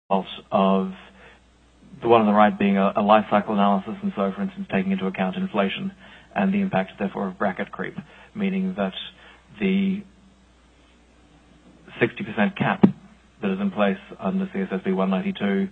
of the one on the right being a life cycle analysis, and so, for instance, taking into account inflation and the impact, therefore, of bracket creep, meaning that the 60% cap that is in place under CSSB 192,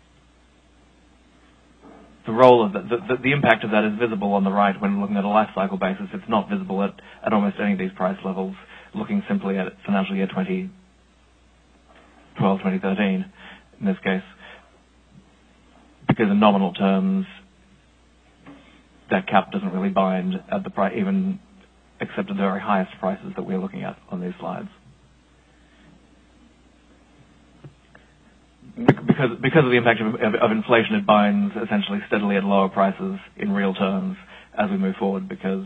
the role of the impact of that is visible on the right when looking at a life cycle basis. It's not visible at almost any of these price levels, looking simply at financial year 2012, 2013, in this case, because in nominal terms, that cap doesn't really bind at the price, even except at the very highest prices that we're looking at on these slides. Because of the impact of inflation, it binds essentially steadily at lower prices in real terms as we move forward, because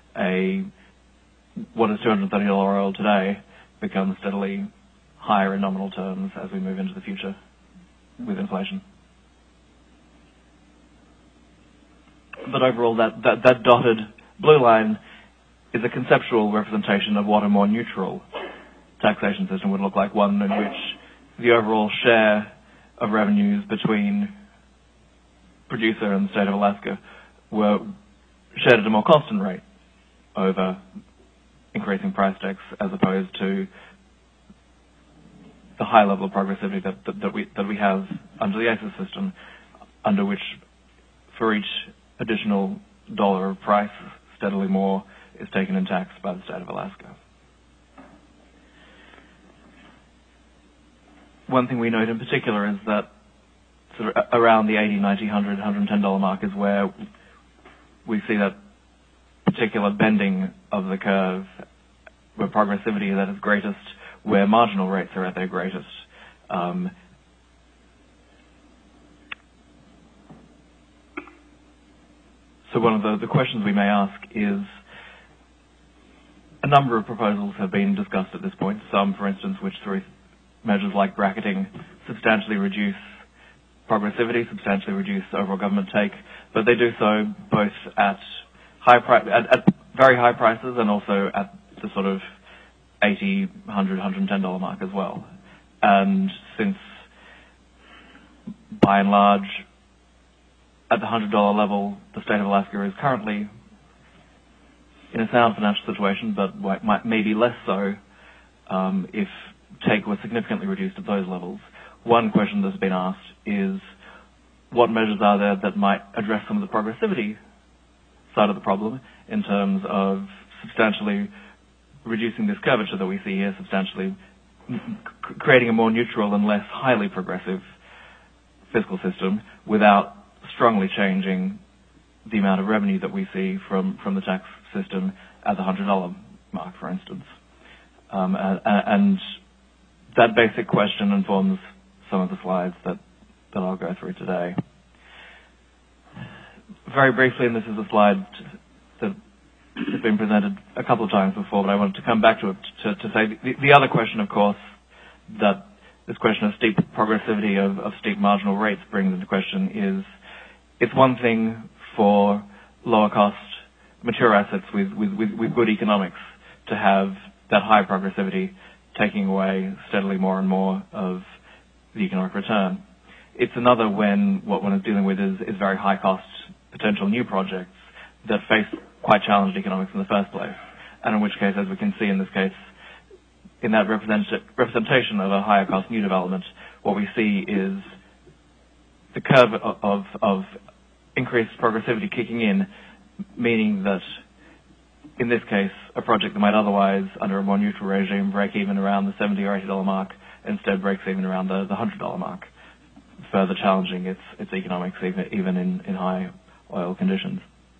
what is $230 oil today becomes steadily higher in nominal terms as we move into the future with inflation. But overall, that dotted blue line is a conceptual representation of what a more neutral taxation system would look like, one in which the overall share of revenues between producer and the state of Alaska were shared at a more constant rate over increasing price decks, as opposed to the high level of progressivity that we have under the ACES system, under which for each additional dollar of price, steadily more is taken in tax by the state of Alaska. One thing we note in particular is that sort of around the $80, $90, $100, $110 mark is where we see that particular bending of the curve, where progressivity is at its greatest, where marginal rates are at their greatest. So one of the questions we may ask is, a number of proposals have been discussed at this point, some, for instance, which through measures like bracketing substantially reduce progressivity, substantially reduce overall government take, but they do so both at at very high prices and also at the sort of $80, $100, $110 mark as well. And since, by and large, at the $100 level, the state of Alaska is currently in a sound financial situation, but maybe less so if take was significantly reduced at those levels. One question that's been asked is, what measures are there that might address some of the progressivity side of the problem in terms of substantially reducing this curvature that we see here, substantially creating a more neutral and less highly progressive fiscal system without strongly changing the amount of revenue that we see from the tax system at the $100 mark, for instance. And that basic question informs some of the slides that I'll go through today. Very briefly, and this is a slide that has been presented a couple of times before, but I wanted to come back to it to say the other question, of course, that this question of steep progressivity of steep marginal rates brings into question is, it's one thing for lower cost mature assets with good economics to have that high progressivity taking away steadily more and more of the economic return. It's another when what one is dealing with is very high cost potential new projects that face quite challenged economics in the first place, and in which case, as we can see in this case, in that representation of a higher cost new development, what we see is the curve of increased progressivity kicking in, meaning that in this case, a project that might otherwise, under a more neutral regime, break even around the $70 or $80 mark, instead breaks even around the $100 mark, further challenging its economics even in high oil conditions.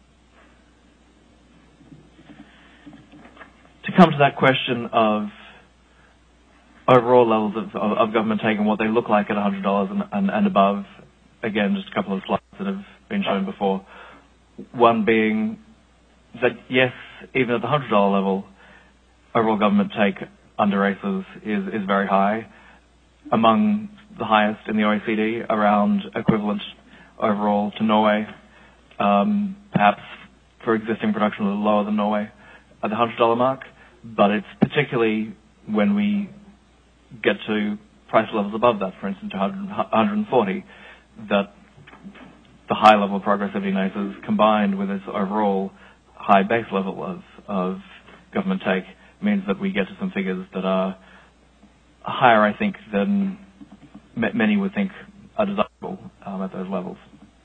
To come to that question of overall levels of government take and what they look like at $100 and above, again, just a couple of slides that have been shown before. One being that, yes, even at the $100 level, overall government take under ACES is very high, among the highest in the OECD, around equivalent overall to Norway, perhaps for existing production a little lower than Norway at the $100 mark, but it's particularly when we get to price levels above that, for instance, 140, that the high level of progressivity NAICS combined with this overall high base level of government take means that we get to some figures that are higher, I think, than many would think are desirable at those levels.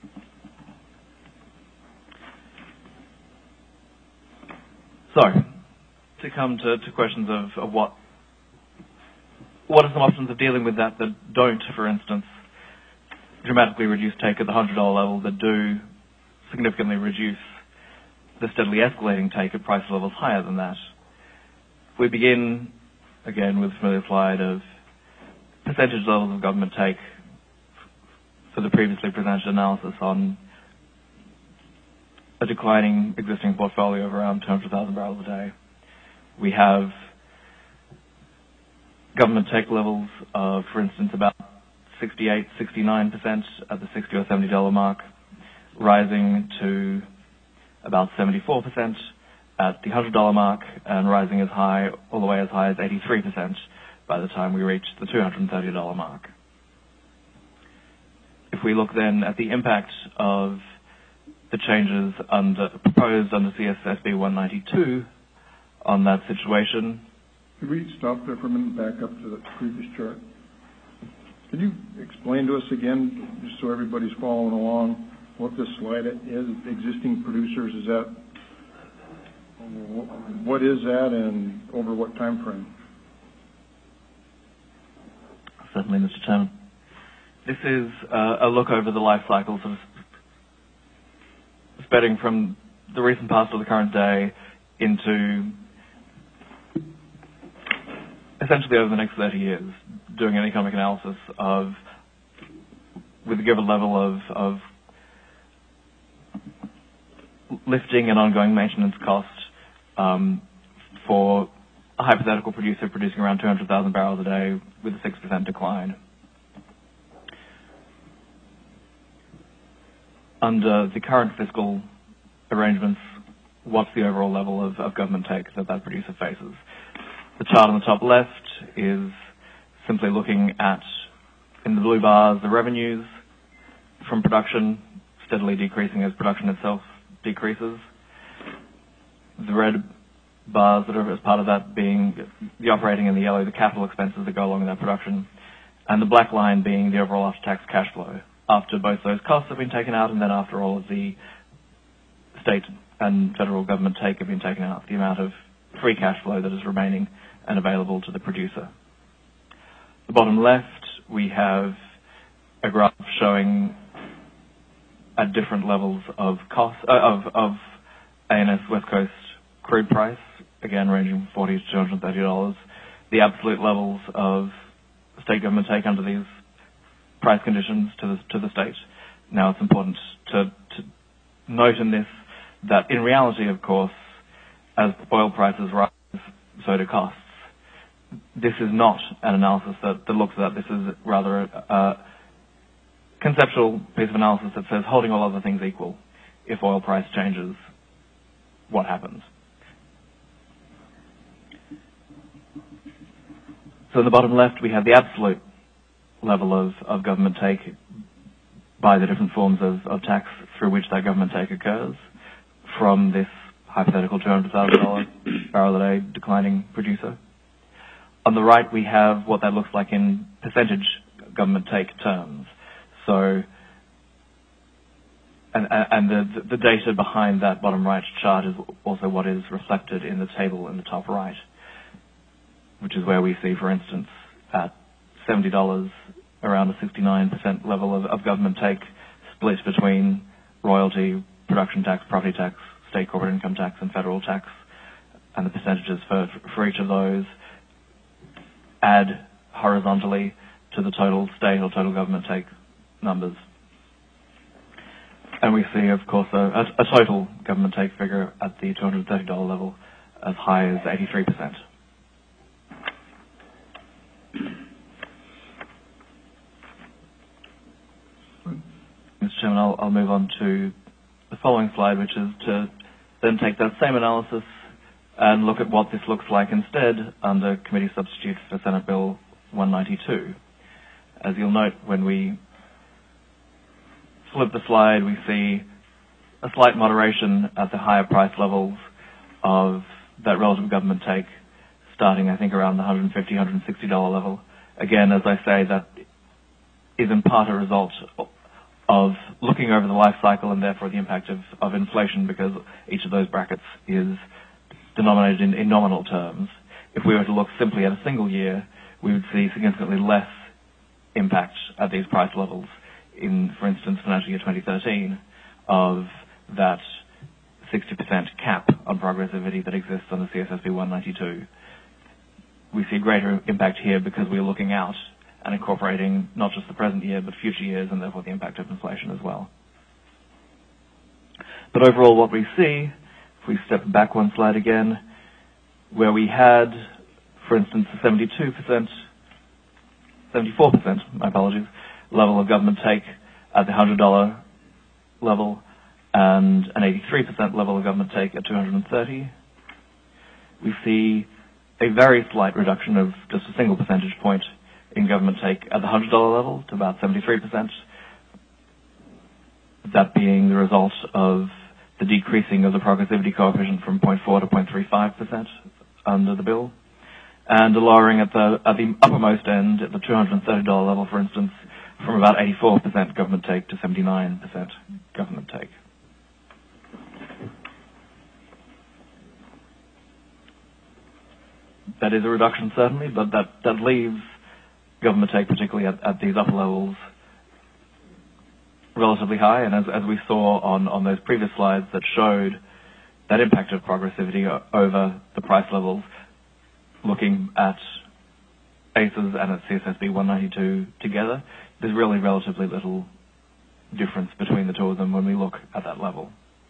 So, to come to questions of what are some options of dealing with that don't, for instance, dramatically reduce take at the $100 level, that do significantly reduce the steadily escalating take at price levels higher than that. We begin, again, with a familiar slide of percentage levels of government take for the previously presented analysis on a declining existing portfolio of around 200,000 barrels a day. We have government take levels of, for instance, about 68, 69% at the $60 or $70 mark, rising to about 74% at the $100 mark, and rising all the way as high as 83% by the time we reach the $230 mark. If we look then at the impact of the changes proposed under CSSB 192 on that situation. Could we stop there for a minute, back up to the previous chart? Could you explain to us again, just so everybody's following along, what this slide is? Existing producers, is that, what is that, and over what time frame? Certainly, Mr. Chairman. This is a look over the life cycles of spreading from the recent past to the current day into essentially over the next 30 years, doing an economic analysis of, with a given level of lifting and ongoing maintenance cost for a hypothetical producer producing around 200,000 barrels a day with a 6% decline. Under the current fiscal arrangements, what's the overall level of government take that producer faces? The chart on the top left is simply looking at, in the blue bars, the revenues from production steadily decreasing as production itself decreases. The red bars that are as part of that being the operating, and the yellow, the capital expenses that go along with that production. And the black line being the overall after-tax cash flow, after both those costs have been taken out, and then after all of the state and federal government take have been taken out, the amount of free cash flow that is remaining and available to the producer. The bottom left, we have a graph showing at different levels of cost of ANS West Coast crude price, again ranging from $40 to $230, the absolute levels of state government take under these price conditions to the state. Now, it's important to note in this that in reality, of course, as oil prices rise, so do costs. This is not an analysis that looks at that. This is rather a conceptual piece of analysis that says, holding all other things equal, if oil price changes, what happens? So in the bottom left, we have the absolute level of government take by the different forms of tax through which that government take occurs from this hypothetical $200,000 barrel a day declining producer. On the right, we have what that looks like in percentage government take terms. So, and the data behind that bottom right chart is also what is reflected in the table in the top right, which is where we see, for instance, at $70, around a 69% level of government take split between royalty, production tax, property tax, state corporate income tax, and federal tax, and the percentages for each of those add horizontally to the total state or total government take numbers. And we see, of course, a total government take figure at the $230 level as high as 83%. Mr. Chairman, I'll move on to the following slide, which is to then take that same analysis and look at what this looks like instead under Committee Substitute for Senate Bill 192. As you'll note, when we flip the slide, we see a slight moderation at the higher price levels of that relative government take, starting, I think, around the $150, $160 level. Again, as I say, that is in part a result of looking over the life cycle and therefore the impact of inflation, because each of those brackets is denominated in nominal terms. If we were to look simply at a single year, we would see significantly less impact at these price levels in, for instance, financial year 2013, of that 60% cap on progressivity that exists on the CSSB 192. We see greater impact here because we're looking out and incorporating not just the present year but future years, and therefore the impact of inflation as well. But overall, what we see, if we step back one slide again, where we had, for instance, a 74%, my apologies, level of government take at the $100 level and an 83% level of government take at $230, we see a very slight reduction of just a single percentage point in government take at the $100 level to about 73%, that being the result of the decreasing of the progressivity coefficient from 0.4 to 0.35% under the bill, and a lowering at the uppermost end, at the $230 level, for instance, from about 84% government take to 79% government take. That is a reduction, certainly, but that leaves government take, particularly at these upper levels, relatively high. And as we saw on those previous slides that showed that impact of progressivity over the price levels, looking at ACES and at CSSB 192 together, there's really relatively little difference between the two of them when we look at that level.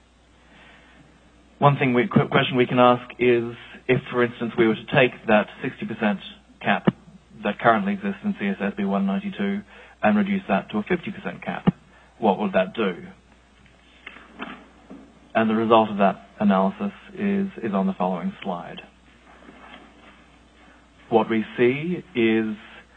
One question we can ask is, if, for instance, we were to take that 60% cap that currently exists in CSSB 192 and reduce that to a 50% cap, what would that do? And the result of that analysis is on the following slide. What we see is,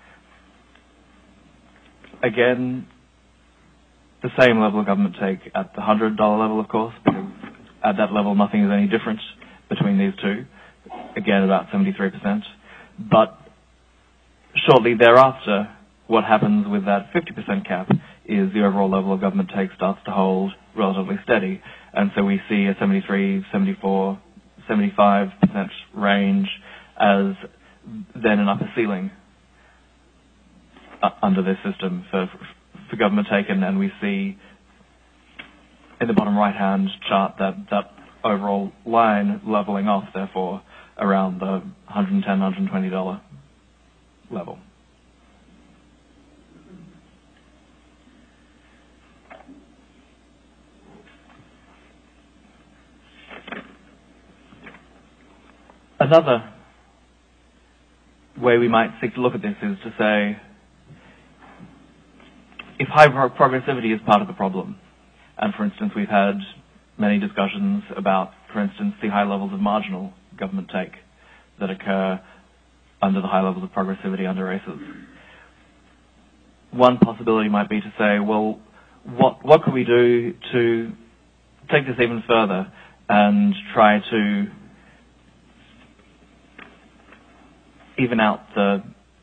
again, the same level of government take at the $100 level, of course, because at that level nothing is any different between these two. Again, about 73%. But shortly thereafter, what happens with that 50% cap is the overall level of government take starts to hold relatively steady. And so we see a 73, 74, 75% range as then an upper ceiling under this system for government take. And we see in the bottom right-hand chart that overall line leveling off, therefore, around the $110, $120 level. Another way we might seek to look at this is to say, if high progressivity is part of the problem, and for instance we've had many discussions about, for instance, the high levels of marginal government take that occur under the high levels of progressivity under ACES. One possibility might be to say, well, what could we do to take this even further and try to even out the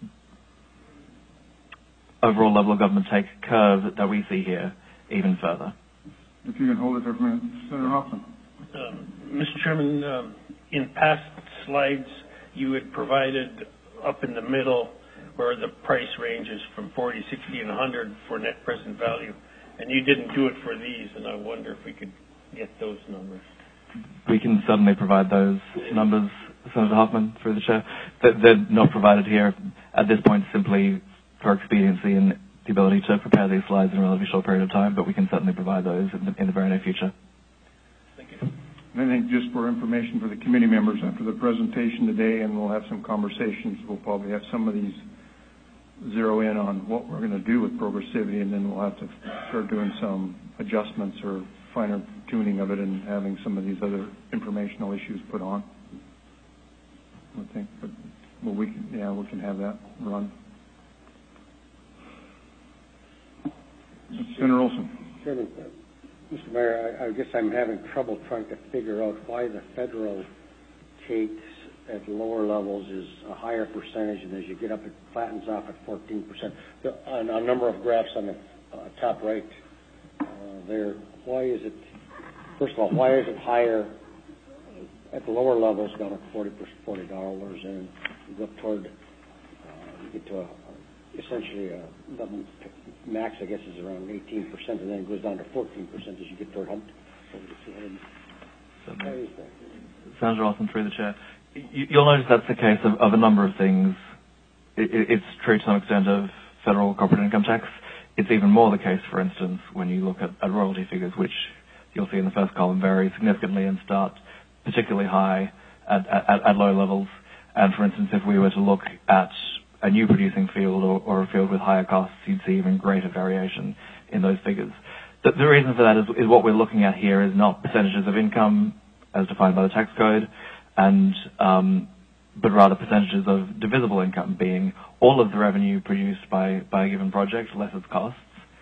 overall level of government take curve that we see here even further? If you can hold it there for a minute. Senator Hoffman. Mr. Chairman, in past slides, you had provided up in the middle where the price ranges from 40, 60, and 100 for net present value. And you didn't do it for these, and I wonder if we could get those numbers. We can certainly provide those numbers, Senator Hoffman, through the chair. They're not provided here at this point simply for expediency and the ability to prepare these slides in a relatively short period of time, but we can certainly provide those in the very near future. Thank you. And I think just for information for the committee members, after the presentation today, and we'll have some conversations, we'll probably have some of these zero in on what we're going to do with progressivity, and then we'll have to start doing some adjustments or finer tuning of it and having some of these other informational issues put on, I think. But well, we can have that run. Senator Olson. Chairman, Mr. Mayor, I guess I'm having trouble trying to figure out why the federal takes at lower levels is a higher percentage, and as you get up, it flattens off at 14%. On a number of graphs on the top right there, why is it, first of all, why is it higher at the lower levels down at $40, and you go up toward, you get to essentially the max, I guess, is around 18%, and then it goes down to 14% as you get toward hump. Why is that? Senator Olson, through the chair. You'll notice that's the case of a number of things. It's true to some extent of federal corporate income tax. It's even more the case, for instance, when you look at royalty figures, which you'll see in the first column vary significantly and start particularly high at low levels. And for instance, if we were to look at a new producing field or a field with higher costs, you'd see even greater variation in those figures. The reason for that is what we're looking at here is not percentages of income as defined by the tax code, but rather percentages of divisible income, being all of the revenue produced by a given project less its costs,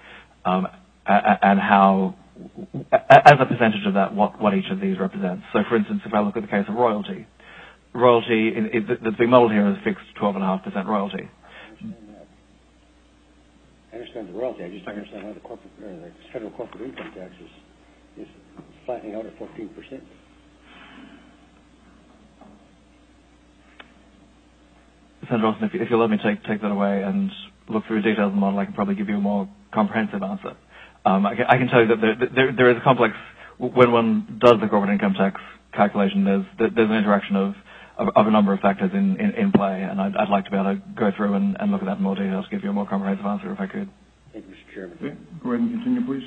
and how, as a percentage of that, what each of these represents. So, for instance, if I look at the case of royalty that's being modeled here is fixed 12.5% royalty. I understand the royalty. I just don't understand why the federal corporate income tax is flattening out at 14%. Senator Olson, if you'll let me take that away and look through the details of the model, I can probably give you a more comprehensive answer. I can tell you that there is a complex, when one does the corporate income tax calculation, there's an interaction of a number of factors in play, and I'd like to be able to go through and look at that in more detail to give you a more comprehensive answer if I could. Thank you, Mr. Chairman. Okay. Go ahead and continue, please.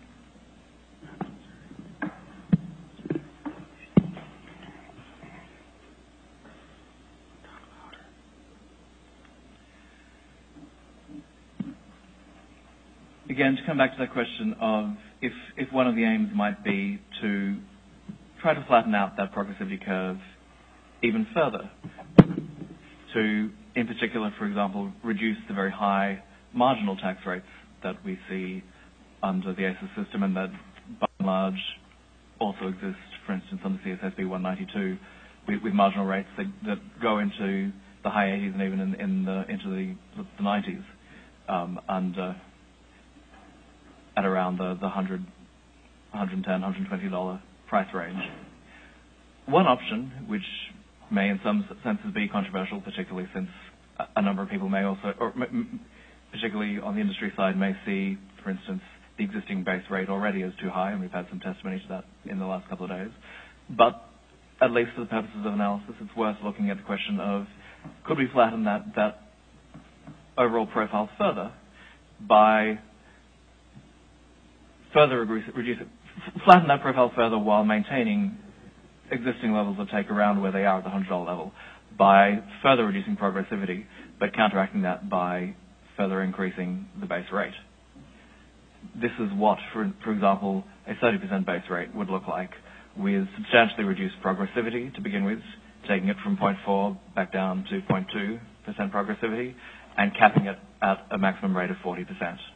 Again, to come back to that question of if one of the aims might be to try to flatten out that progressivity curve even further, to, in particular, for example, reduce the very high marginal tax rates that we see under the ACES system and that, by and large, also exist, for instance, under CSSB 192, with marginal rates that go into the high 80s and even into the 90s, at around the $100, $110, $120 price range. One option, which may in some senses be controversial, particularly since a number of people may also, or particularly on the industry side, may see, for instance, the existing base rate already as too high, and we've had some testimony to that in the last couple of days. But at least for the purposes of analysis, it's worth looking at the question of, could we flatten that overall profile further by further reduce it, flatten that profile further while maintaining existing levels of take around where they are at the $100 level, by further reducing progressivity, but counteracting that by further increasing the base rate. This is what, for example, a 30% base rate would look like, with substantially reduced progressivity to begin with, taking it from 0.4 back down to 0.2% progressivity, and capping it at a maximum rate of 40%.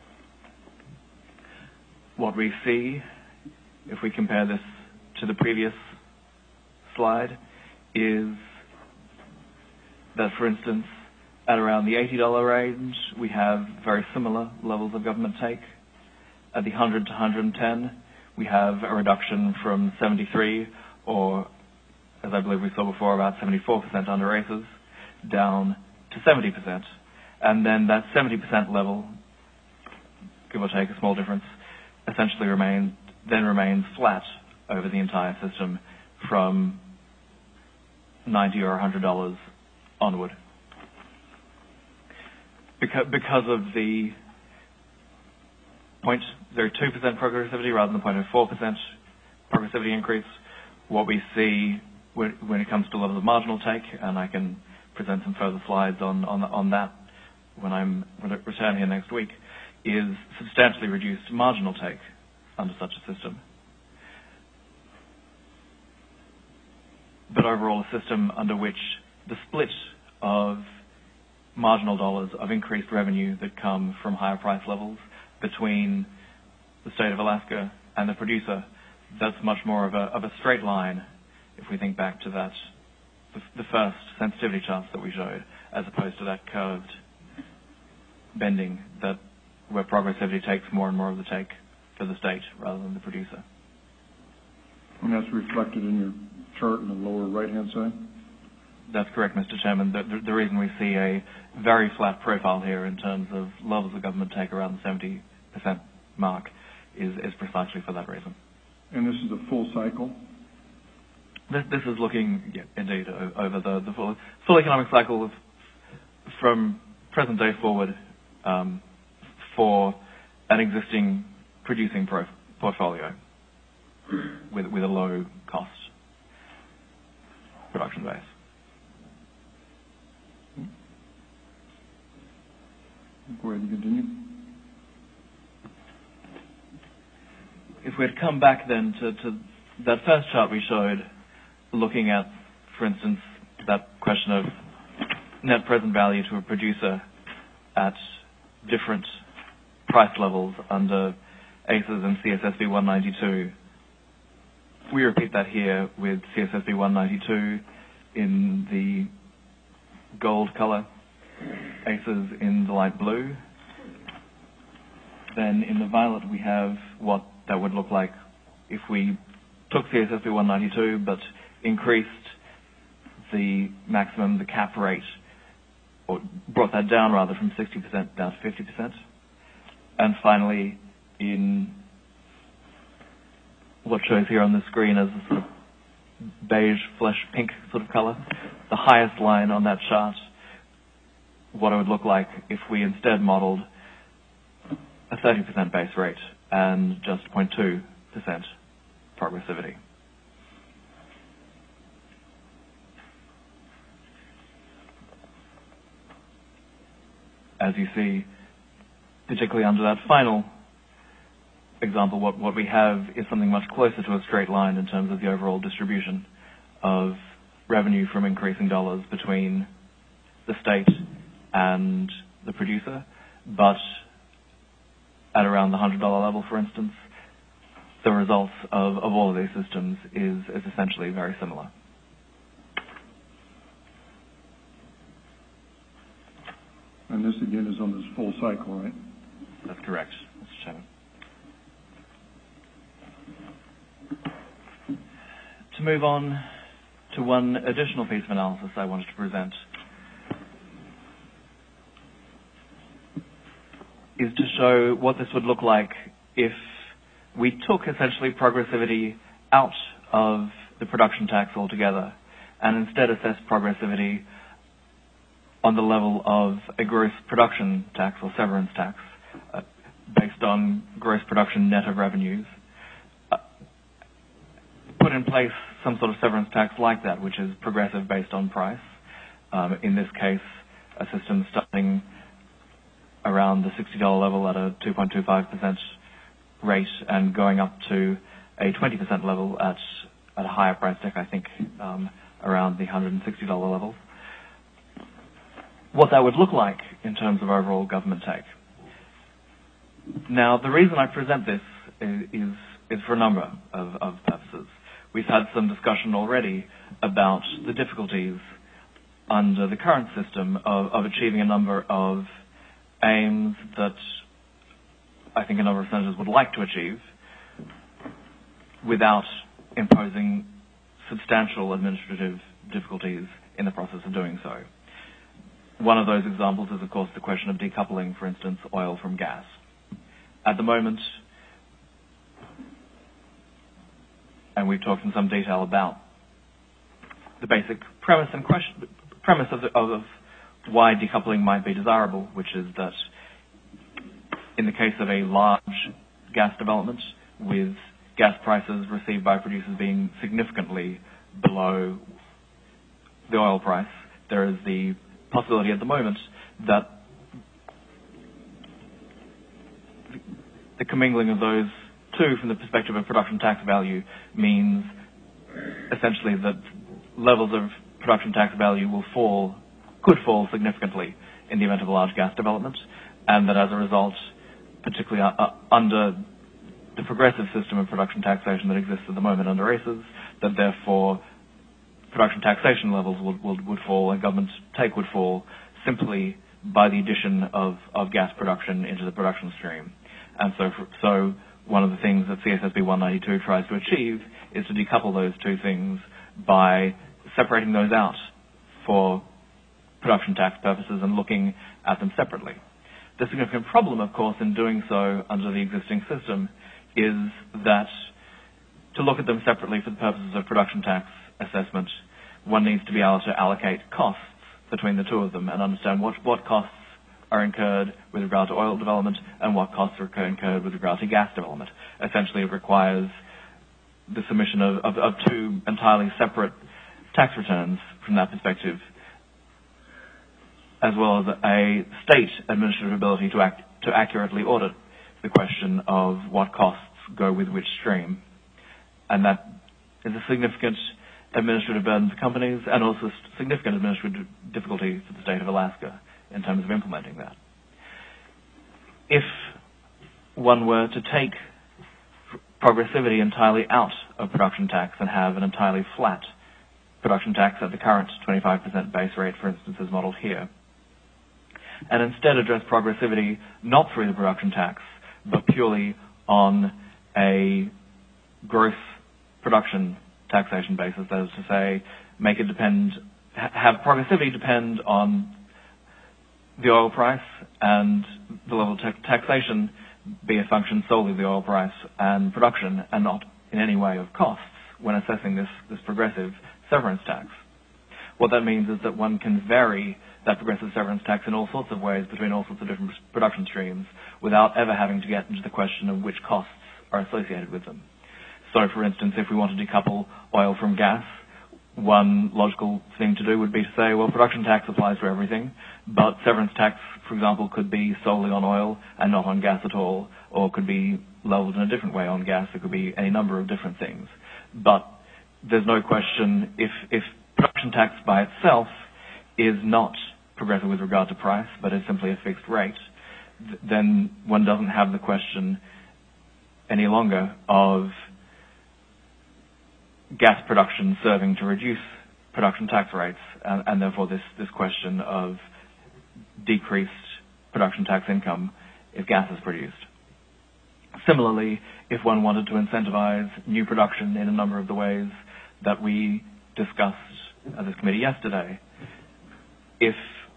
What we see, if we compare this to the previous slide, is that, for instance, at around the $80 range, we have very similar levels of government take. At the 100 to 110, we have a reduction from 73, or as I believe we saw before, about 74% under ACES, down to 70%. And then that 70% level, give or take a small difference, essentially remains flat over the entire system from $90 or $100 onward. Because of the 0.02% progressivity rather than 0.04% progressivity increase, what we see when it comes to levels of marginal take, and I can present some further slides on that when I return here next week, is substantially reduced marginal take under such a system. But overall, a system under which the split of marginal dollars of increased revenue that come from higher price levels between the state of Alaska and the producer, that's much more of a straight line if we think back to that, the first sensitivity charts that we showed, as opposed to that curved bending where progressivity takes more and more of the take for the state rather than the producer. And that's reflected in your chart in the lower right-hand side? That's correct, Mr. Chairman. The reason we see a very flat profile here in terms of levels of government take around the 70% mark is precisely for that reason. And this is a full cycle? This is looking, indeed, over the full economic cycle from present day forward for an existing producing portfolio with a low cost production base. Go ahead and continue. If we had come back then to that first chart we showed, looking at, for instance, that question of net present value to a producer at different price levels under ACES and CSSB 192. We repeat that here with CSSB 192 in the gold color, ACES in the light blue. Then in the violet we have what that would look like if we took CSSB 192 but increased the maximum, the cap rate, or brought that down rather from 60% down to 50%. And finally, in what shows here on the screen as a sort of beige, flesh pink sort of color, the highest line on that chart, what it would look like if we instead modeled a 30% base rate and just 0.2% progressivity. As you see, particularly under that final example, what we have is something much closer to a straight line in terms of the overall distribution of revenue from increasing dollars between the state and the producer, but at around the $100 level, for instance, the results of all of these systems is essentially very similar. And this again is on this full cycle, right? That's correct, Mr. Chairman. To move on to one additional piece of analysis I wanted to present is to show what this would look like if we took essentially progressivity out of the production tax altogether and instead assessed progressivity on the level of a gross production tax or severance tax based on gross production net of revenues. Put in place some sort of severance tax like that, which is progressive based on price. In this case, a system starting around the $60 level at a 2.25% rate and going up to a 20% level at a higher price deck, I think, around the $160 level. What that would look like in terms of overall government take. Now, the reason I present this is for a number of purposes. We've had some discussion already about the difficulties under the current system of achieving a number of aims that I think a number of senators would like to achieve without imposing substantial administrative difficulties in the process of doing so. One of those examples is, of course, the question of decoupling, for instance, oil from gas. At the moment, and we've talked in some detail about the basic premise of why decoupling might be desirable, which is that in the case of a large gas development with gas prices received by producers being significantly below the oil price, there is the possibility at the moment that the commingling of those two from the perspective of production tax value means essentially that levels of production tax value could fall significantly in the event of a large gas development, and that as a result, particularly under the progressive system of production taxation that exists at the moment under ACES, that therefore production taxation levels would fall and government take would fall simply by the addition of gas production into the production stream. And so one of the things that CSSB 192 tries to achieve is to decouple those two things by separating those out for production tax purposes and looking at them separately. The significant problem, of course, in doing so under the existing system is that to look at them separately for the purposes of production tax assessment, one needs to be able to allocate costs between the two of them and understand what costs are incurred with regard to oil development and what costs are incurred with regard to gas development. Essentially, it requires the submission of two entirely separate tax returns from that perspective, as well as a state administrative ability to accurately audit the question of what costs go with which stream. And that is a significant administrative burden for companies and also significant administrative difficulty for the state of Alaska in terms of implementing that. If one were to take progressivity entirely out of production tax and have an entirely flat production tax at the current 25% base rate, for instance, as modeled here, and instead address progressivity not through the production tax, but purely on a gross production taxation basis, that is to say, make it have progressivity depend on the oil price and the level of taxation be a function solely of the oil price and production and not in any way of costs when assessing this progressive severance tax. What that means is that one can vary that progressive severance tax in all sorts of ways between all sorts of different production streams without ever having to get into the question of which costs are associated with them. So, for instance, if we want to decouple oil from gas, one logical thing to do would be to say, well, production tax applies to everything, but severance tax, for example, could be solely on oil and not on gas at all, or could be leveled in a different way on gas. It could be any number of different things. But there's no question if production tax by itself is not progressive with regard to price, but is simply a fixed rate, then one doesn't have the question any longer of gas production serving to reduce production tax rates, and therefore this question of decreased production tax income if gas is produced. Similarly, if one wanted to incentivize new production in a number of the ways that we discussed at this committee yesterday, if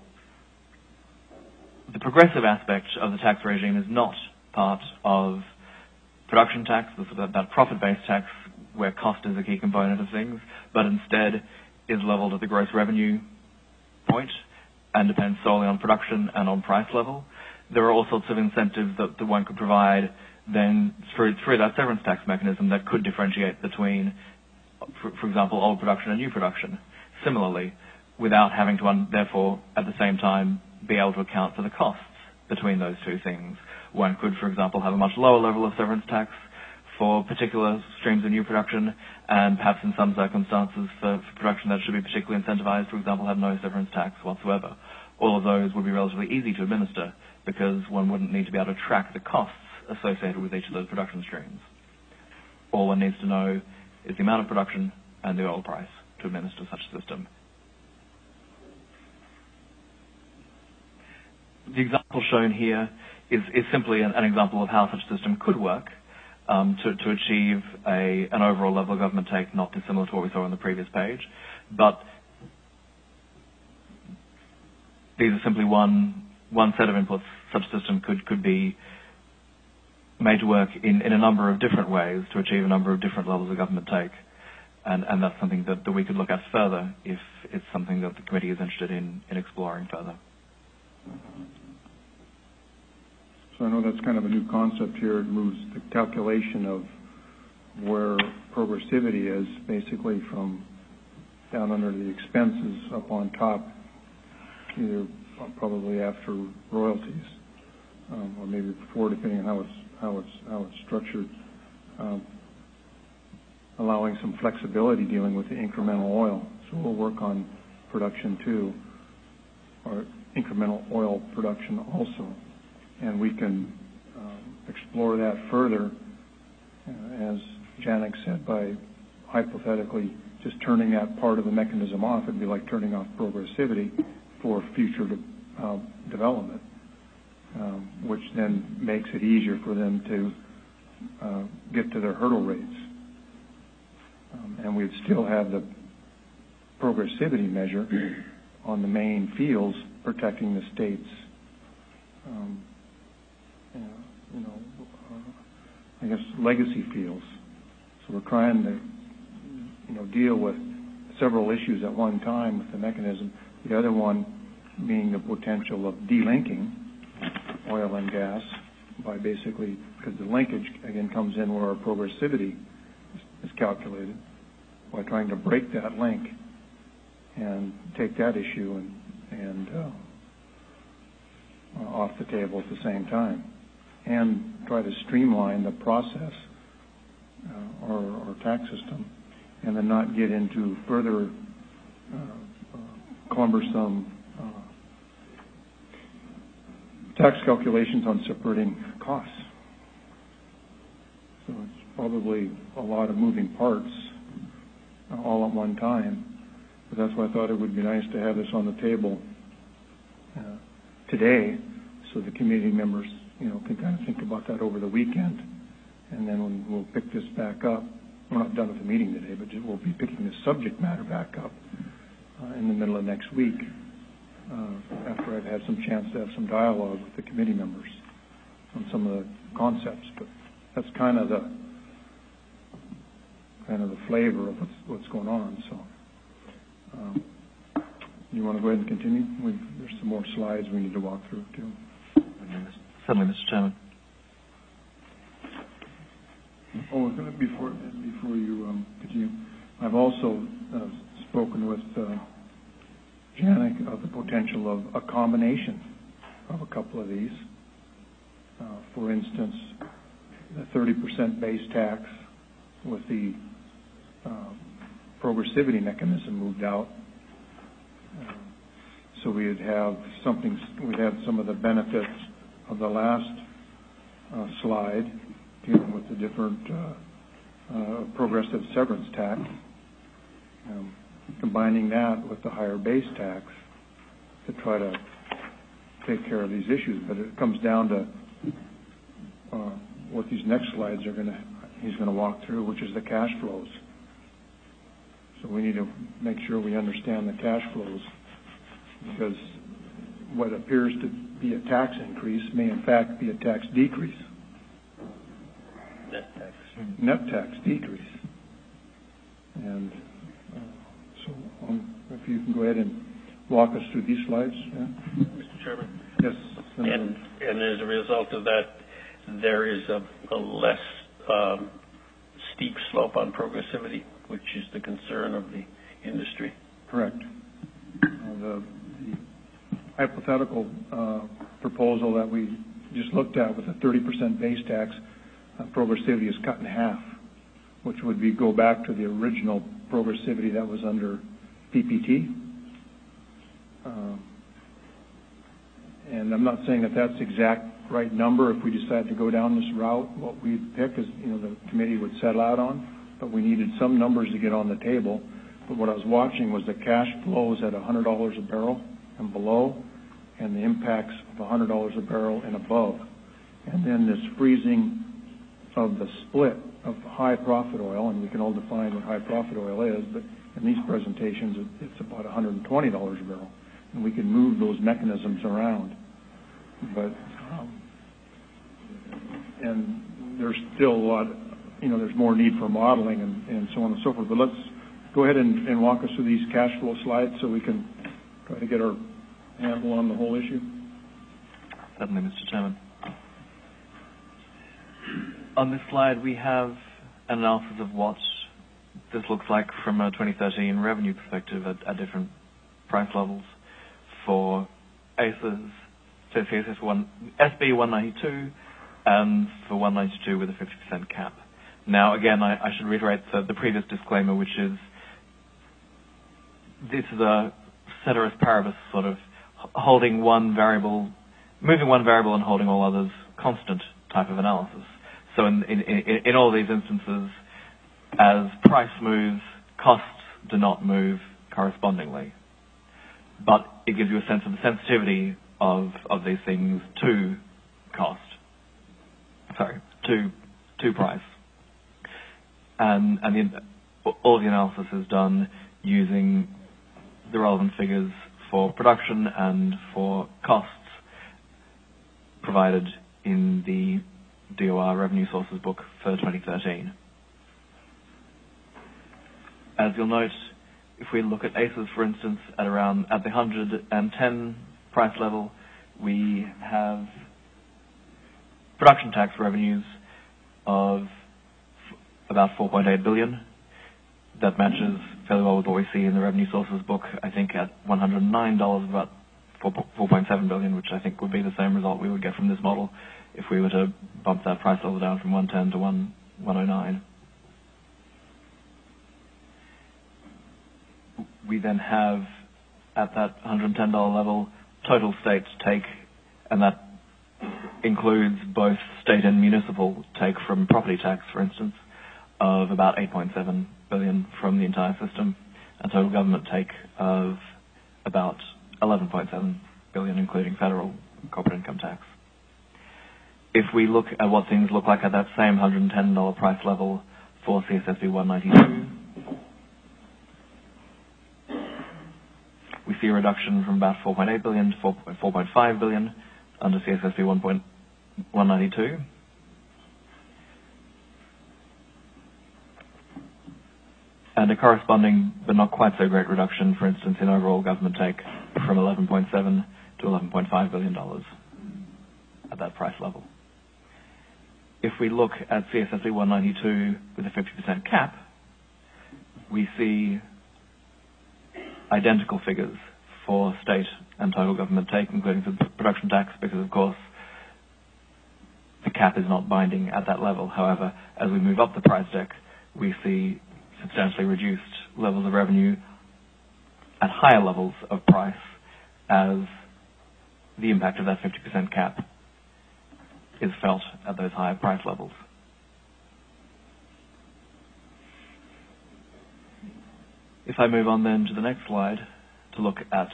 the progressive aspect of the tax regime is not part of production tax, that profit-based tax where cost is a key component of things, but instead is leveled at the gross revenue point and depends solely on production and on price level, there are all sorts of incentives that one could provide then through that severance tax mechanism that could differentiate between, for example, old production and new production. Similarly, without having to, therefore, at the same time, be able to account for the costs between those two things. One could, for example, have a much lower level of severance tax for particular streams of new production, and perhaps in some circumstances for production that should be particularly incentivized, for example, have no severance tax whatsoever. All of those would be relatively easy to administer because one wouldn't need to be able to track the costs associated with each of those production streams. All one needs to know is the amount of production and the oil price to administer such a system. The example shown here is simply an example of how such a system could work to achieve an overall level of government take not dissimilar to what we saw on the previous page. But these are simply one set of inputs. Such a system could be made to work in a number of different ways to achieve a number of different levels of government take. And that's something that we could look at further if it's something that the committee is interested in exploring further. So I know that's kind of a new concept here. It moves the calculation of where progressivity is basically from down under the expenses up on top, either probably after royalties or maybe before, depending on how it's structured, allowing some flexibility dealing with the incremental oil. So we'll work on production too, or incremental oil production also. And we can explore that further as Janek said, by hypothetically just turning that part of the mechanism off, it'd be like turning off progressivity for future development, which then makes it easier for them to get to their hurdle rates. And we'd still have the progressivity measure on the main fields protecting the state's, I guess, legacy fields. So we're trying to, deal with several issues at one time with the mechanism. The other one being the potential of delinking oil and gas by basically, because the linkage, again, comes in where our progressivity is calculated, by trying to break that link and take that issue and off the table at the same time, and try to streamline the process or tax system, and then not get into further cumbersome tax calculations on separating costs. So it's probably a lot of moving parts all at one time. But that's why I thought it would be nice to have this on the table today, so the community members, can kind of think about that over the weekend, and then when we'll pick this back up. We're not done with the meeting today, but we'll be picking this subject matter back up in the middle of next week, after I've had some chance to have some dialogue with the committee members on some of the concepts. But that's kind of the flavor of what's going on. So, you want to go ahead and continue? There's some more slides we need to walk through too. Certainly, Mr. Chairman. Oh, before you continue, I've also spoken with Janek of the potential of a combination of a couple of these. For instance, the 30% base tax with the progressivity mechanism moved out. So we'd have some of the benefits of the last slide, dealing with the different progressive severance tax, combining that with the higher base tax to try to take care of these issues. But it comes down to what these next slides he's going to walk through, which is the cash flows. So we need to make sure we understand the cash flows, because what appears to be a tax increase may in fact be a tax decrease. Net tax decrease. And so if you can go ahead and walk us through these slides. Yeah? Mr. Chairman? Yes. And as a result of that, there is a less steep slope on progressivity, which is the concern of the industry. Correct. The hypothetical proposal that we just looked at with a 30% base tax, progressivity is cut in half, which would go back to the original progressivity that was under PPT. And I'm not saying that that's the exact right number. If we decide to go down this route, what we'd pick is, the committee would settle out on, but we needed some numbers to get on the table. But what I was watching was the cash flows at $100 a barrel and below, and the impacts of $100 a barrel and above. And then this freezing of the split of high profit oil, and we can all define what high profit oil is, but in these presentations it's about $120 a barrel, and we can move those mechanisms around. But and there's still a lot, there's more need for modeling and so on and so forth. But let's go ahead and walk us through these cash flow slides so we can try to get our handle on the whole issue. Certainly, Mr. Chairman. On this slide, we have an analysis of what this looks like from a 2013 revenue perspective at different price levels for ACES, so SB 192, and for 192 with a 50% cap. Now, again, I should reiterate the previous disclaimer, which is this is a ceteris paribus sort of moving one variable and holding all others constant type of analysis. So in all these instances, as price moves, costs do not move correspondingly. But it gives you a sense of the sensitivity of these things to cost. To price. And all the analysis is done using the relevant figures for production and for costs provided in the DOR Revenue Sources book for 2013. As you'll note, if we look at ACES, for instance, at the 110 price level, we have production tax revenues of about $4.8 billion. That matches fairly well with what we see in the Revenue Sources book. I think at $109, about $4.7 billion, which I think would be the same result we would get from this model if we were to bump that price level down from 110 to 109. We then have, at that $110 level, total state take, and that includes both state and municipal take from property tax, for instance, of about $8.7 billion from the entire system, and total government take of about $11.7 billion, including federal corporate income tax. If we look at what things look like at that same $110 price level for CSSB 192, we see a reduction from about $4.8 billion to $4.5 billion under CSSB 192. And a corresponding but not quite so great reduction, for instance, in overall government take from $11.7 to $11.5 billion at that price level. If we look at CSSB 192 with a 50% cap, we see identical figures for state and total government take, including for production tax, because, of course, the cap is not binding at that level. However, as we move up the price deck, we see substantially reduced levels of revenue at higher levels of price as the impact of that 50% cap is felt at those higher price levels. If I move on then to the next slide to look at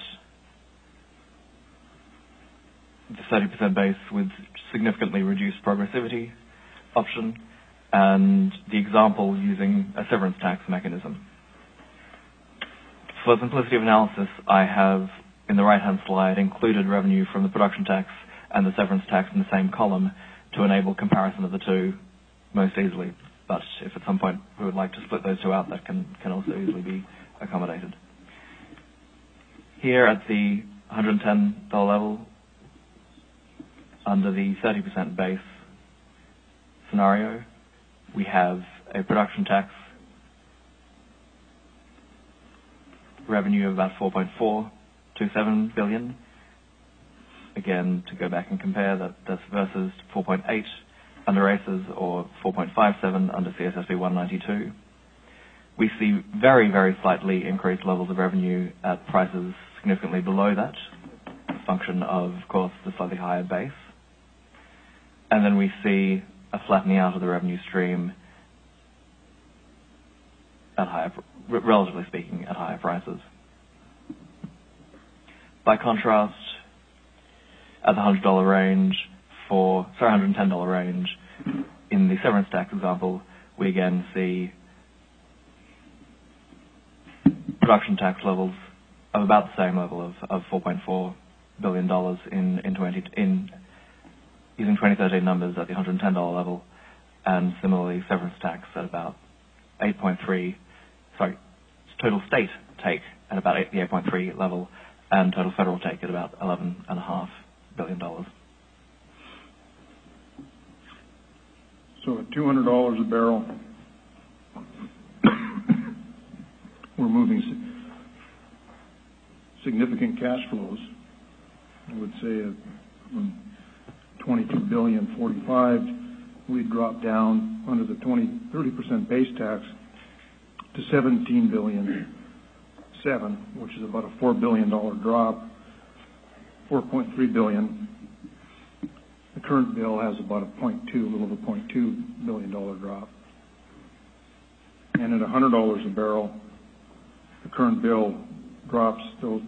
the 30% base with significantly reduced progressivity option and the example using a severance tax mechanism. For simplicity of analysis, I have in the right-hand slide included revenue from the production tax and the severance tax in the same column to enable comparison of the two most easily. But if at some point we would like to split those two out, that can also easily be accommodated. Here at the $110 level, under the 30% base scenario, we have a production tax revenue of about $4.427 billion. Again, to go back and compare, that's versus 4.8 under ACES or 4.57 under CSSB 192. We see very, very slightly increased levels of revenue at prices significantly below that, a function of course, the slightly higher base. And then we see a flattening out of the revenue stream at higher, relatively speaking, at higher prices. By contrast, at the $110 range, in the severance tax example, we again see production tax levels of about the same level of $4.4 billion in using 2013 numbers at the $110 level, and similarly severance tax at about total state take at about the 8.3 level, and total federal take at about $11.5 billion. So at $200 a barrel, we're moving significant cash flows. I would say from 22 billion 45, we'd drop down under the 30% base tax to 17 billion 7, which is about a $4 billion drop, 4.3 billion. the current bill has about a little over $0.2 billion drop. And at $100 a barrel, the current bill drops the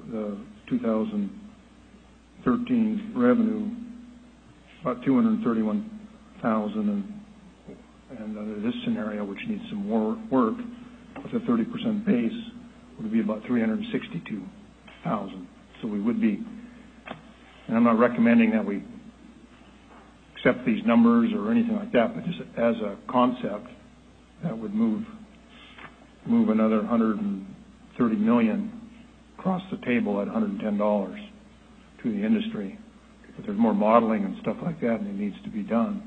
2013 revenue about $231,000, and under this scenario, which needs some more work, with a 30% base, would be about $362,000. So we would be, and I'm not recommending that we accept these numbers or anything like that, but just as a concept, that would move another $130 million across the table at $110 to the industry. But there's more modeling and stuff like that, and it needs to be done.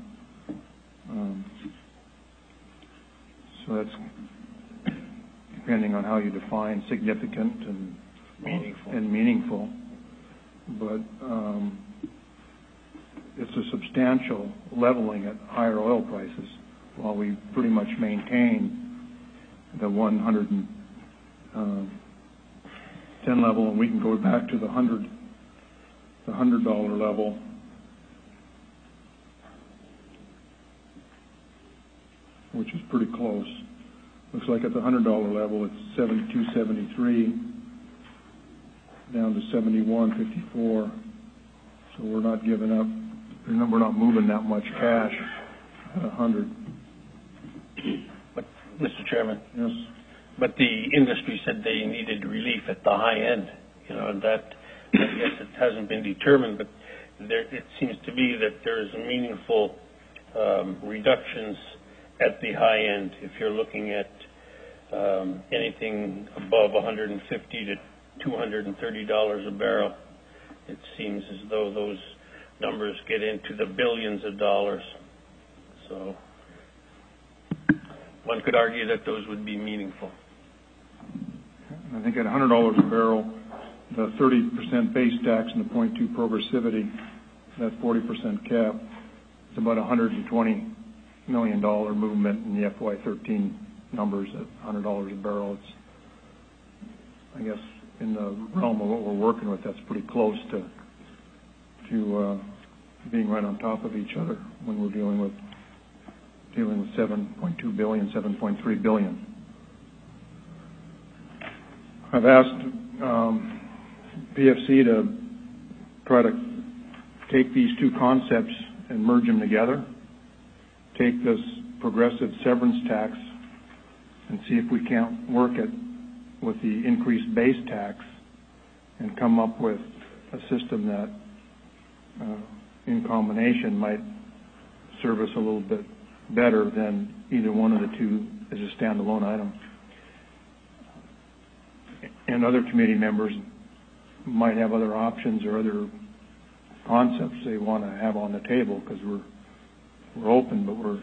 So that's depending on how you define significant and meaningful. But it's a substantial leveling at higher oil prices, while we pretty much maintain the 110 level, and we can go back to the $100 level. Which is pretty close. Looks like at the $100 level, it's 72.73 down to 71.54. So we're not giving up. We're not moving that much cash at 100. But, Mr. Chairman. Yes. But the industry said they needed relief at the high end. And that, I guess it hasn't been determined, but it seems to be that there's meaningful reductions at the high end. If you're looking at anything above $150 to $230 a barrel, it seems as though those numbers get into the billions of dollars. So one could argue that those would be meaningful. I think at $100 a barrel, the 30% base tax and the 0.2 progressivity, that 40% cap, it's about $120 million movement in the FY13 numbers at $100 a barrel. It's, I guess, in the realm of what we're working with, that's pretty close to being right on top of each other when we're dealing with 7.2 billion, 7.3 billion. I've asked PFC to try to take these two concepts and merge them together. Take this progressive severance tax and see if we can't work it with the increased base tax and come up with a system that in combination might serve us a little bit better than either one of the two as a standalone item. And other committee members might have other options or other concepts they want to have on the table, because we're open, but we're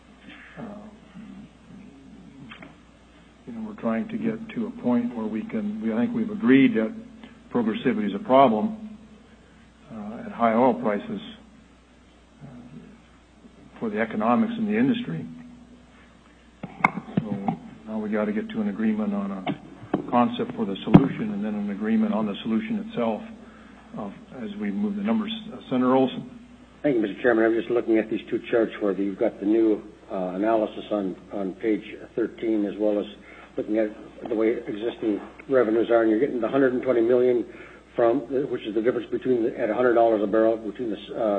trying to get to a point where I think we've agreed that progressivity is a problem at high oil prices for the economics in the industry. So now we got to get to an agreement on a concept for the solution, and then an agreement on the solution itself as we move the numbers. Senator Olson. Thank you, Mr. Chairman. I'm just looking at these two charts where you've got the new analysis on page 13, as well as looking at the way existing revenues are, and you're getting the $120 million which is the difference between at $100 a barrel between the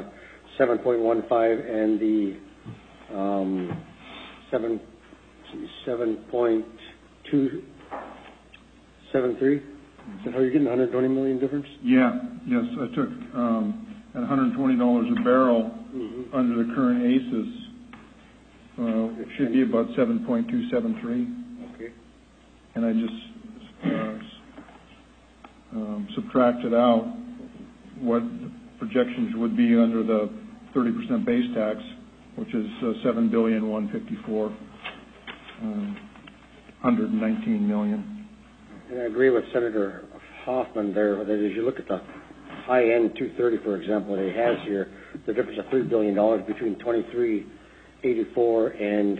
7.15 and the 7.273. Is that how you're getting the $120 million difference? Yeah. Yes, I took at $120 a barrel under the current ACES. It should be about 7.273. Okay. And I just subtracted out what the projections would be under the 30% base tax, which is $7,154,119 million. And I agree with Senator Hoffman there that as you look at the high end 230, for example, that he has here, the difference of $3 billion between 2384 and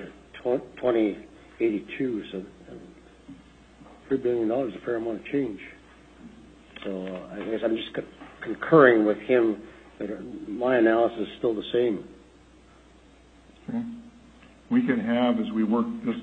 2082. So $3 billion is a fair amount of change. So I guess I'm just concurring with him But my analysis is still the same. Okay. We can have, as we work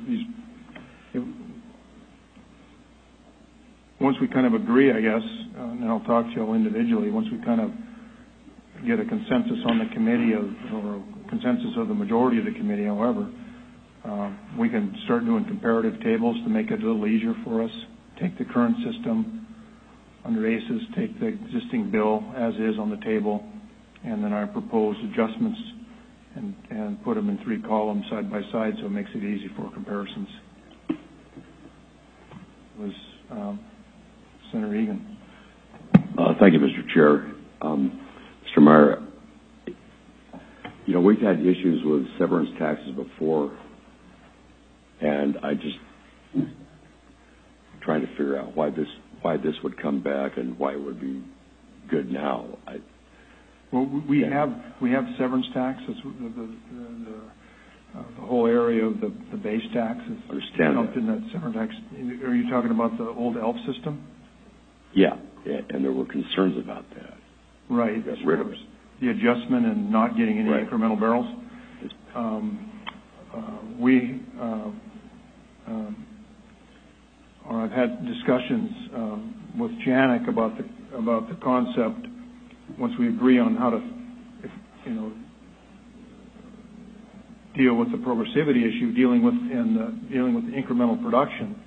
once we kind of agree, I guess, and I'll talk to you all individually, once we kind of get a consensus on the committee or a consensus of the majority of the committee, however, we can start doing comparative tables to make it a little easier for us. Take the current system under ACES, take the existing bill as is on the table, and then our proposed adjustments and put them in 3 columns side by side so it makes it easy for comparisons. Senator Egan. Thank you, Mr. Chair. Mr. Meyer, we've had issues with severance taxes before, and I just trying to figure out why this would come back and why it would be good now. Well, we have severance taxes. The whole area of the base tax is dumped in that severance tax. Are you talking about the old ELF system? Yeah, and there were concerns about that. Right. Got rid of it. The adjustment and not getting any incremental barrels. I've had discussions with Janik about the concept. Once we agree on how to, deal with the progressivity issue, dealing with the incremental production,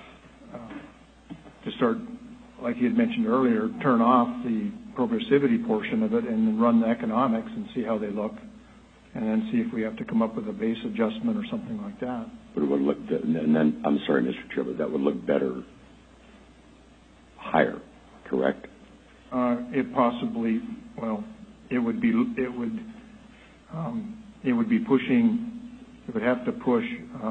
to start, like he had mentioned earlier, turn off the progressivity portion of it and then run the economics and see how they look, and then see if we have to come up with a base adjustment or something like that. But it would look, and then I'm sorry, Mr. Chair, but that would look better higher, correct? It possibly, it would have to push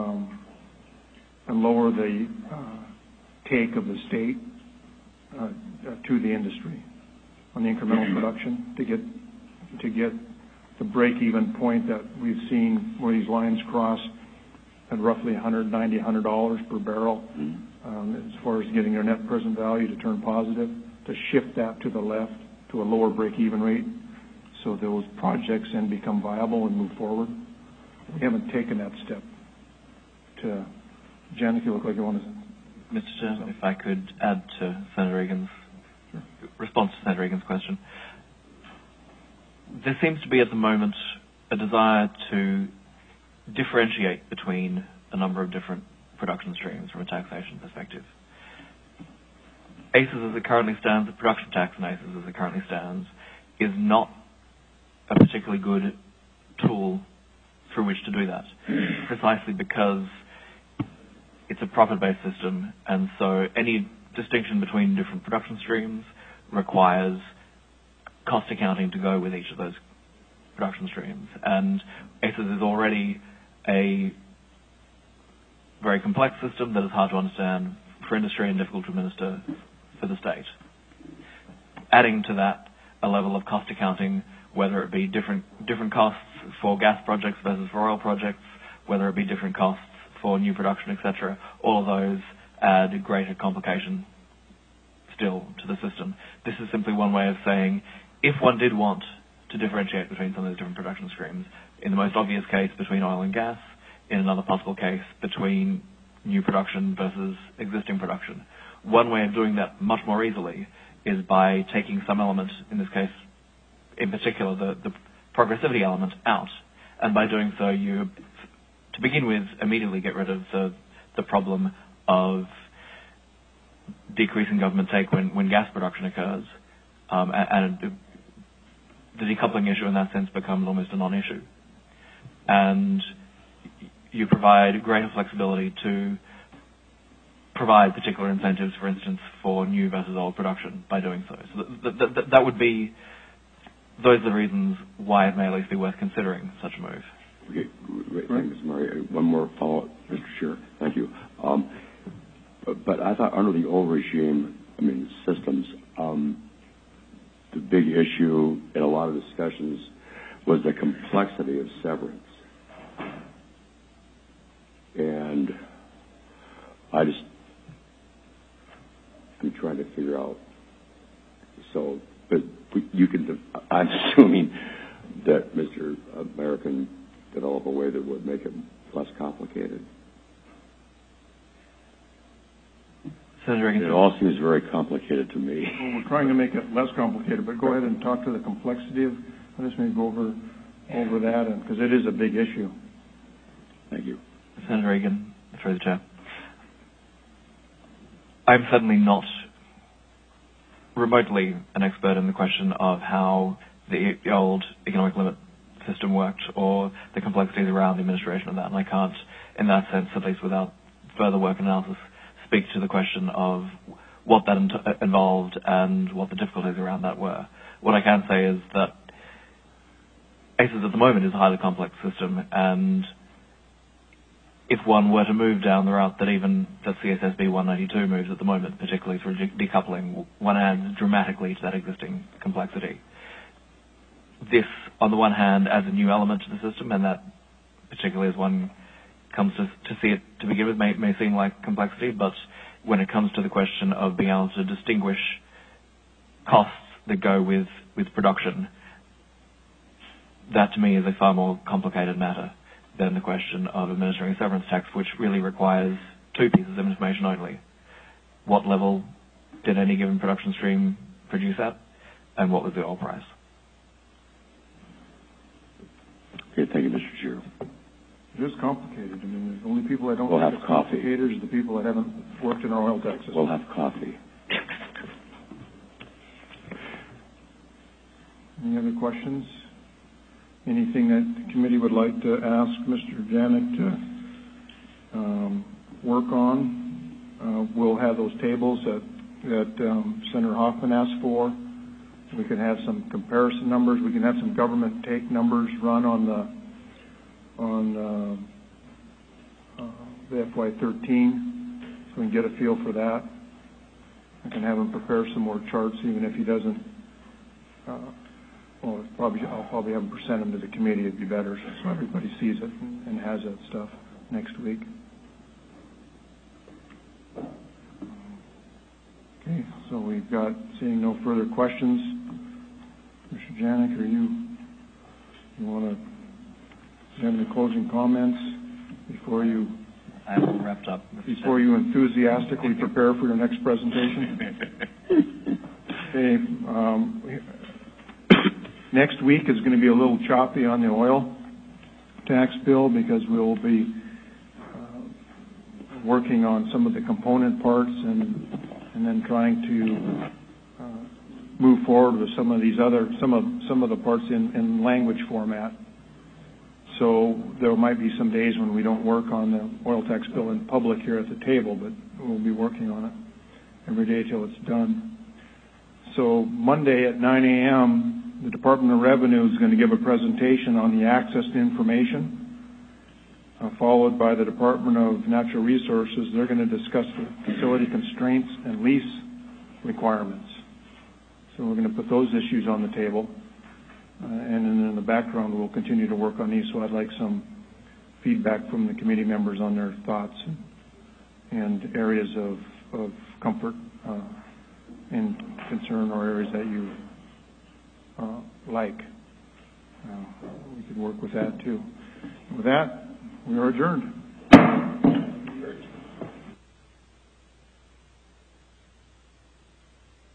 and lower the take of the state to the industry on the incremental production to get the break-even point that we've seen where these lines cross at roughly $190 per barrel, as far as getting your net present value to turn positive, to shift that to the left to a lower break-even rate so those projects then become viable and move forward. We haven't taken that step. Janik, you look like you want to... Mr. Chairman, if I could add to Senator Egan's response to Senator Egan's question. There seems to be at the moment a desire to differentiate between a number of different production streams from a taxation perspective. ACES as it currently stands, the production tax in ACES as it currently stands, is not a particularly good tool through which to do that, precisely because it's a profit-based system, and so any distinction between different production streams requires cost accounting to go with each of those production streams. And ACES is already a very complex system that is hard to understand for industry and difficult to administer for the state. Adding to that a level of cost accounting, whether it be different costs for gas projects versus for oil projects, whether it be different costs for new production, etc., all of those add greater complication still to the system. This is simply one way of saying, if one did want to differentiate between some of these different production streams, in the most obvious case between oil and gas, in another possible case between new production versus existing production, one way of doing that much more easily is by taking some element, in this case, in particular, the progressivity element out. And by doing so, you, to begin with, immediately get rid of the problem of decreasing government take when gas production occurs. And the decoupling issue in that sense becomes almost a non-issue. And you provide greater flexibility to provide particular incentives, for instance, for new versus old production by doing so. So that would be, those are the reasons why it may at least be worth considering such a move. Okay, great. Thank you, Mr. Murray. One more follow-up, Mr. Chair. Thank you. But I thought under the old regime, systems, the big issue in a lot of discussions was the complexity of severance. And I'm trying to figure out, but you can, I'm assuming less complicated? Senator Reagan. It all seems very complicated to me. Well, we're trying to make it less complicated, but go ahead and talk to the complexity of. Let us maybe go over that, because it is a big issue. Thank you. Senator Reagan, through the chair. I'm certainly not remotely an expert in the question of how the old economic limit system worked or the complexities around the administration of that, and I can't, in that sense, at least without further work and analysis, speak to the question of what that involved and what the difficulties around that were. What I can say is that ACES at the moment is a highly complex system, and if one were to move down the route that even that CSSB 192 moves at the moment, particularly through decoupling, one adds dramatically to that existing complexity. This, on the one hand, adds a new element to the system, and that, particularly as one comes to see it to begin with, may seem like complexity, but when it comes to the question of being able to distinguish costs that go with production, that to me is a far more complicated matter than the question of administering a severance tax, which really requires two pieces of information only. What level did any given production stream produce at, and what was the oil price? Okay, thank you, Mr. Chair. It is complicated. I mean, the only people that don't we'll think have it's coffee. complicated are the people that haven't worked in our oil tax system. We'll have coffee. Any other questions? Anything that the committee would like to ask Mr. Janik to work on? We'll have those tables that Senator Hoffman asked for. We can have some comparison numbers. We can have some government take numbers run on the FY13, so we can get a feel for that. I can have him prepare some more charts, even if he doesn't. I'll probably have him present them to the committee. It'd be better so everybody sees it and has that stuff next week. Okay, so we've got, seeing no further questions, Mr. Janik, you want to have any closing comments before you? I will wrap up. Before you enthusiastically prepare for your next presentation. Okay. Next week is going to be a little choppy on the oil tax bill because we'll be working on some of the component parts and then trying to move forward with some of these other some of the parts in language format. So there might be some days when we don't work on the oil tax bill in public here at the table, but we'll be working on it every day till it's done. So Monday at 9 a.m., the Department of Revenue is going to give a presentation on the access to information, followed by the Department of Natural Resources. They're going to discuss the facility constraints and lease requirements. So we're going to put those issues on the table. And then in the background, we'll continue to work on these. So I'd like some feedback from the committee members on their thoughts and areas of comfort and concern, or areas that you like. We could work with that too. With that, we are adjourned.